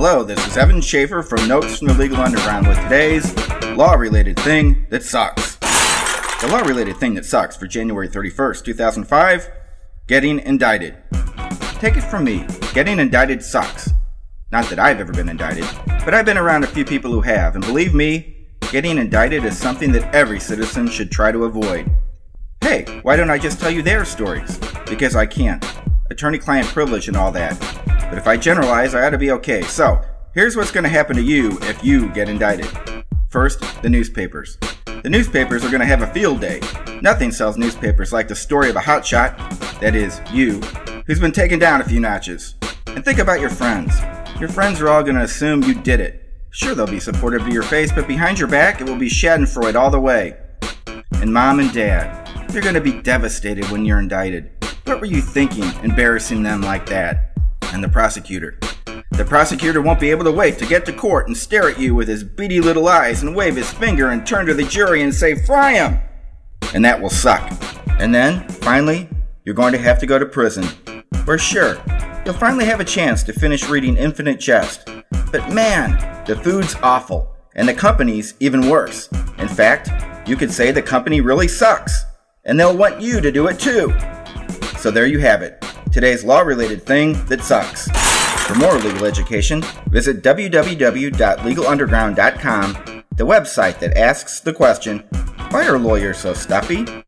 Hello, this is Evan Schaefer from Notes from the Legal Underground with today's law-related thing that sucks. The law-related thing that sucks for January 31st, 2005, getting indicted. Take it from me, getting indicted sucks. Not that I've ever been indicted, but I've been around a few people who have, and believe me, getting indicted is something that every citizen should try to avoid. Hey, why don't I just tell you their stories? Because I can't. Attorney-client privilege and all that. But if I generalize, I ought to be okay. So, here's what's going to happen to you if you get indicted. First, the newspapers. The newspapers are going to have a field day. Nothing sells newspapers like the story of a hotshot, that is, you, who's been taken down a few notches. And think about your friends. Your friends are all going to assume you did it. Sure, they'll be supportive to your face, but behind your back, it will be Schadenfreude all the way. And mom and dad, they're going to be devastated when you're indicted. What were you thinking, embarrassing them like that? And the prosecutor. The prosecutor won't be able to wait to get to court and stare at you with his beady little eyes and wave his finger and turn to the jury and say, "Fry him!" And that will suck. And then, finally, you're going to have to go to prison. Where sure, you'll finally have a chance to finish reading Infinite Jest. But man, the food's awful. And the company's even worse. In fact, you could say the company really sucks. And they'll want you to do it too. So there you have it. Today's law-related thing that sucks. For more legal education, visit www.legalunderground.com, the website that asks the question, why are lawyers so stuffy?